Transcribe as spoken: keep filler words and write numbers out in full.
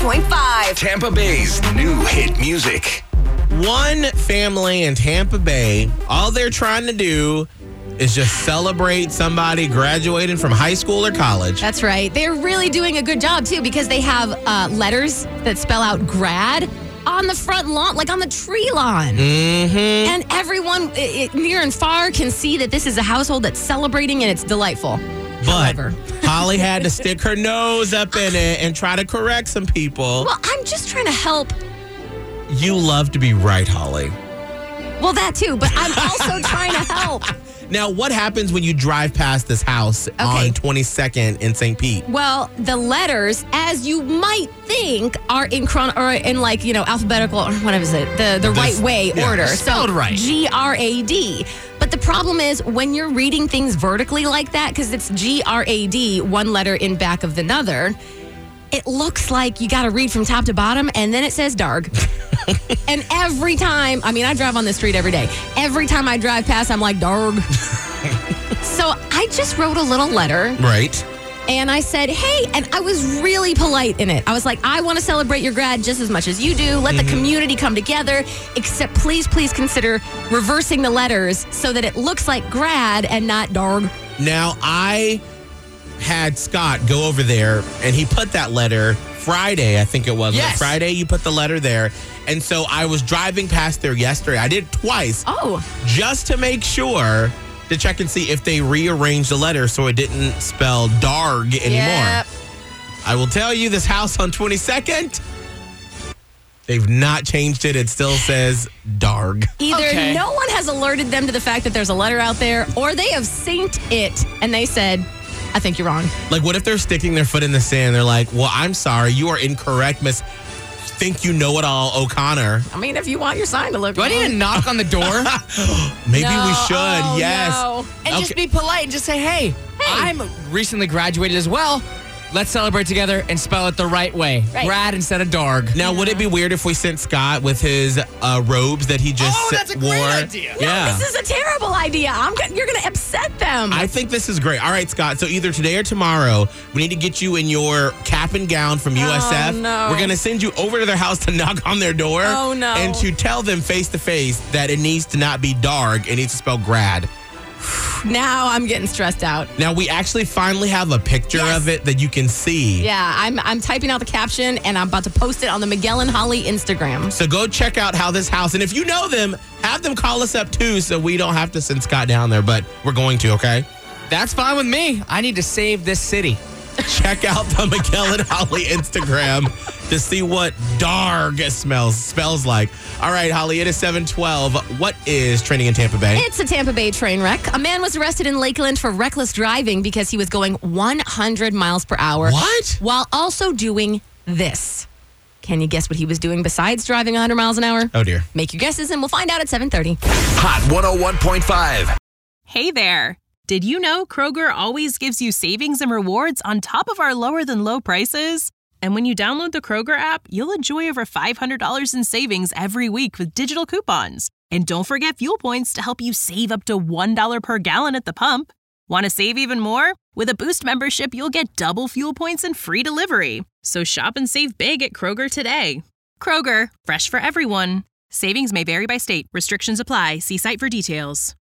point five. Tampa Bay's new hit music. One family in Tampa Bay, all they're trying to do is just celebrate somebody graduating from high school or college. That's right. They're really doing a good job, too, because they have uh, letters that spell out grad on the front lawn, like on the tree lawn. Mm-hmm. And everyone it, near and far can see that this is a household that's celebrating and it's delightful. But However. Holly had to stick her nose up in it and try to correct some people. Well, I'm just trying to help. You love to be right, Holly. Well, that too, but I'm also trying to help. Now, what happens when you drive past this house Okay. on twenty-second in Saint Pete? Well, the letters, as you might think, are in chron or in like, you know, alphabetical or what is it? The the This- right way yeah, order. spelled so right. G R A D. But the problem is when you're reading things vertically like that, because it's G R A D, one letter in back of another, it looks like you got to read from top to bottom, and then it says Darg. And every time, I mean, I drive on this street every day. Every time I drive past, I'm like, Darg. So I just wrote a little letter. Right. And I said, hey, and I was really polite in it. I was like, I want to celebrate your grad just as much as you do. Let Mm-hmm. the community come together. Except please, please consider reversing the letters so that it looks like grad and not Darg. Now, I had Scott go over there, and he put that letter Friday, I think it was. Was it Yes. Friday, you put the letter there. And so I was driving past there yesterday. I did it twice Oh, just to make sure to check and see if they rearranged the letter so it didn't spell Darg anymore. Yep. I will tell you, this house on twenty-second, they've not changed it. It still says Darg. Either Okay. no one has alerted them to the fact that there's a letter out there, or they have synced it and they said, I think you're wrong. Like, what if they're sticking their foot in the sand? They're like, well, I'm sorry. You are incorrect, Miss Think You Know It All O'Connor. I mean, if you want your sign to look Do I need to knock on the door Maybe No. we should. Oh, yes. no. and just Okay. be polite and just say, hey, I'm recently graduated as well. Let's celebrate together and spell it the right way. Right. Grad instead of Darg. Now, would it be weird if we sent Scott with his uh, robes that he just Oh, sa- that's a wore? great idea. Yeah. This is a terrible idea. I'm go- you're going to upset them. I think this is great. All right, Scott. So either today or tomorrow, we need to get you in your cap and gown from U S F. Oh, no. We're going to send you over to their house to knock on their door. Oh, no. And to tell them face to face that it needs to not be Darg. It needs to spell grad. Now I'm getting stressed out. Now, we actually finally have a picture Yes. of it that you can see. Yeah, I'm I'm typing out the caption and I'm about to post it on the Miguel and Holly Instagram. So go check out how this house, and if you know them, have them call us up too so we don't have to send Scott down there, but we're going to, okay? That's fine with me. I need to save this city. Check out the Miguel and Holly Instagram to see what Darg smells spells like. All right, Holly, it is seven twelve. What is trending in Tampa Bay? It's a Tampa Bay train wreck. A man was arrested in Lakeland for reckless driving because he was going one hundred miles per hour. What? While also doing this. Can you guess what he was doing besides driving one hundred miles an hour? Oh, dear. Make your guesses and we'll find out at seven thirty. Hot one oh one point five. Hey there. Did you know Kroger always gives you savings and rewards on top of our lower than low prices? And when you download the Kroger app, you'll enjoy over five hundred dollars in savings every week with digital coupons. And don't forget fuel points to help you save up to one dollar per gallon at the pump. Want to save even more? With a Boost membership, you'll get double fuel points and free delivery. So shop and save big at Kroger today. Kroger, fresh for everyone. Savings may vary by state. Restrictions apply. See site for details.